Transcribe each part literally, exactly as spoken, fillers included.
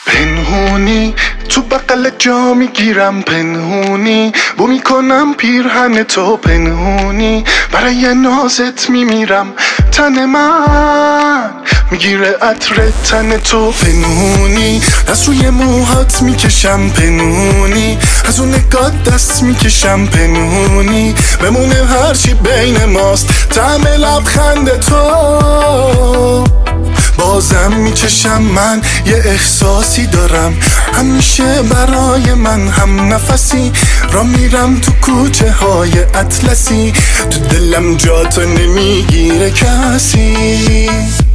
پنهونی تو بغل جا میگیرم، پنهونی بو میکنم پیرهن تو، پنهونی برای نازت میمیرم. تن من میگیره عطر تن تو، پنهونی از روی موهات میکشم، پنهونی از اون نگات دست میکشم، پنهونی بمونه هرچی بین ماست طعم لبخند تو. بازم میچشم من یه احساسی دارم، همیشه برای من هم نفسی. را میرم تو کوچه های اطلسی، تو دلم جاتو نمیگیره کسی.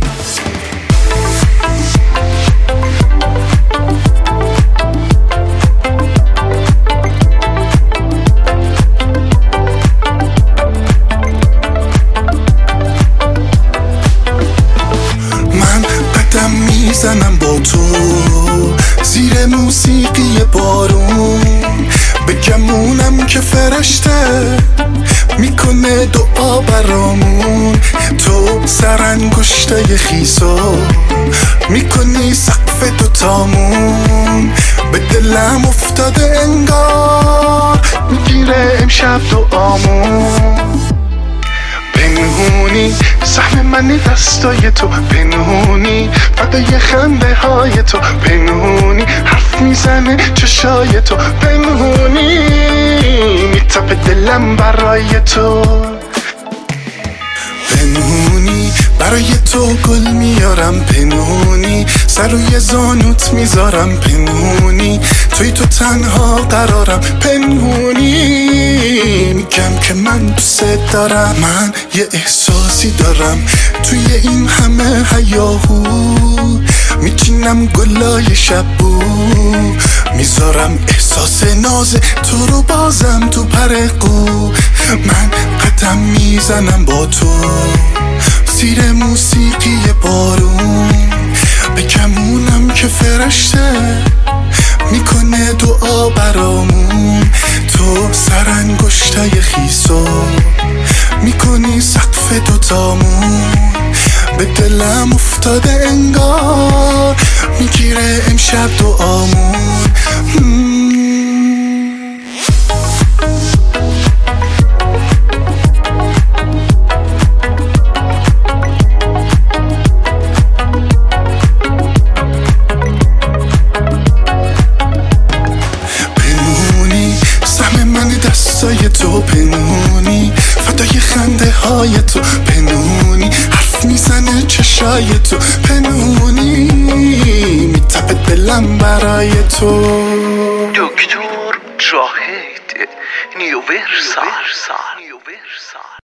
میزنم با تو زیر موسیقی بارون، به گمونم که فرشته میکنه دعا برامون. تو سرانگشته خیسو میکنی سقف دوتامون، به دلم افتاده انگار میگیره امشب دعامون. پنهونی سهم من دستای تو، پنهونی فدای خنده های تو، پنهونی حرف میزنه چشای تو، پنهونی میتپه دلم برای تو. پنهونی برای تو گل میارم، پنهونی سر روی زانوت میذارم، پنهونی توی تو تنها قرارم، پنهونی میگم که من دوست دارم. من یه احساسی دارم توی این همه هیاهو، میچینم گلای شبو، میذارم احساس ناز تو رو بازم تو پرقو. من قدم میزنم با تو زیر موسیقی بارون، به گمونم که فرشته میکنه دعا برامون. تو سرانگشته خیسو میکنی سقف دوتامون، به دلم افتاده انگار میگیره امشب دعامون. دستای تو پنهونی فدای خنده های تو، پنهونی حرف میزنه چشای تو، پنهونی میتپه دلم برای تو. دکتر جاهد نیوورسال.